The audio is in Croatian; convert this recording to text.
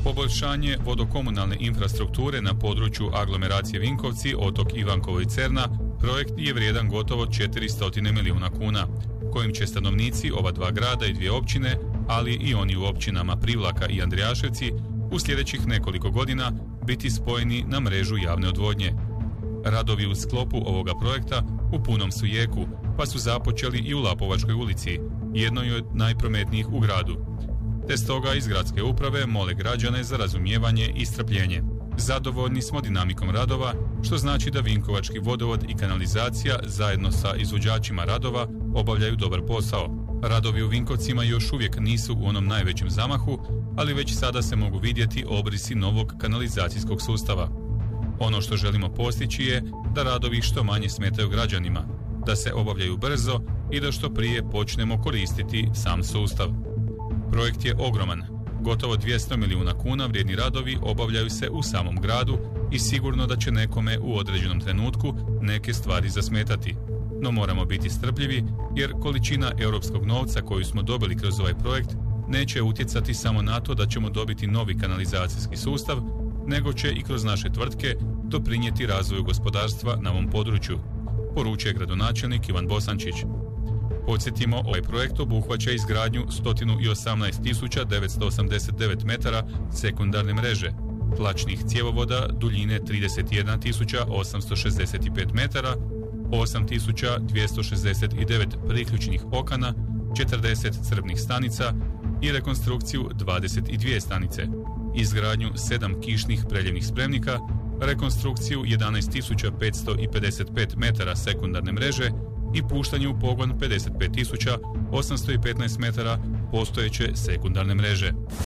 Poboljšanje vodokomunalne infrastrukture na području aglomeracije Vinkovci, Otok Ivankovo i Cerna, projekt je vrijedan gotovo 400 milijuna kuna, kojim će stanovnici ova dva grada i dvije općine, ali i oni u općinama Privlaka i Andrijaševci, u sljedećih nekoliko godina biti spojeni na mrežu javne odvodnje. Radovi u sklopu ovoga projekta u punom su jeku, pa su započeli i u Lapovačkoj ulici, jednoj od najprometnijih u gradu. Te stoga iz gradske uprave mole građane za razumijevanje i strpljenje. Zadovoljni smo dinamikom radova, što znači da Vinkovački vodovod i kanalizacija zajedno sa izvođačima radova obavljaju dobar posao. Radovi u Vinkovcima još uvijek nisu u onom najvećem zamahu, ali već sada se mogu vidjeti obrisi novog kanalizacijskog sustava. Ono što želimo postići je da radovi što manje smetaju građanima, da se obavljaju brzo i da što prije počnemo koristiti sam sustav. Projekt je ogroman. Gotovo 200 milijuna kuna vrijedni radovi obavljaju se u samom gradu i sigurno da će nekome u određenom trenutku neke stvari zasmetati. No moramo biti strpljivi jer količina europskog novca koju smo dobili kroz ovaj projekt neće utjecati samo na to da ćemo dobiti novi kanalizacijski sustav, nego će i kroz naše tvrtke doprinijeti razvoju gospodarstva na ovom području, poručuje gradonačelnik Ivan Bosančić. Podsjetimo, ovaj projekt obuhvaća izgradnju 118.989 metara sekundarne mreže, tlačnih cjevovoda duljine 31.865 metara, 8.269 priključnih okana, 40 crpnih stanica i rekonstrukciju 22 stanice, izgradnju 7 kišnih preljevnih spremnika, rekonstrukciju 11.555 metara sekundarne mreže i puštanje u pogon 55.815 metara postojeće sekundarne mreže.